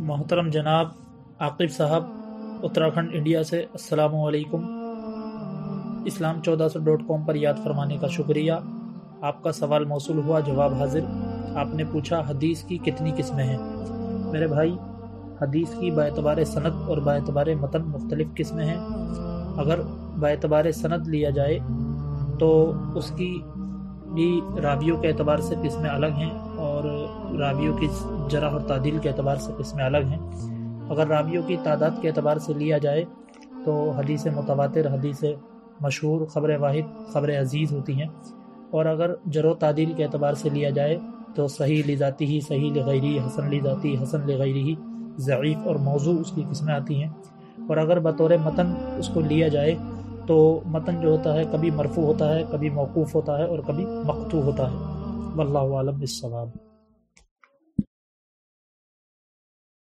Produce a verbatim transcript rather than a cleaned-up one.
محترم جناب عاقب صاحب اتراکھنڈ انڈیا سے، السلام علیکم۔ اسلام چودہ سو ڈاٹ کام پر یاد فرمانے کا شکریہ۔ آپ کا سوال موصول ہوا، جواب حاضر۔ آپ نے پوچھا حدیث کی کتنی قسمیں ہیں؟ میرے بھائی، حدیث کی باعتبار سند اور باعتبار متن مختلف قسمیں ہیں۔ اگر باعتبار سند لیا جائے تو اس کی بھی راویوں کے اعتبار سے قسمیں الگ ہیں اور راویوں کی جرح اور تعدیل کے اعتبار سے قسمیں الگ ہیں۔ اگر راویوں کی تعداد کے اعتبار سے لیا جائے تو حدیث متواتر، حدیث مشہور، خبر واحد، خبر عزیز ہوتی ہیں، اور اگر جرح و تعدیل کے اعتبار سے لیا جائے تو صحیح لذاتی ہی، صحیح لغیری، حسن لذاتی، حسن لغیری ہی، ضعیف اور موضوع اس کی قسمیں آتی ہیں۔ اور اگر بطور متن اس کو لیا جائے تو متن جو ہوتا ہے کبھی مرفوع ہوتا ہے، کبھی موقوف ہوتا ہے اور کبھی مقطوع ہوتا ہے۔ واللہ اعلم بالصواب۔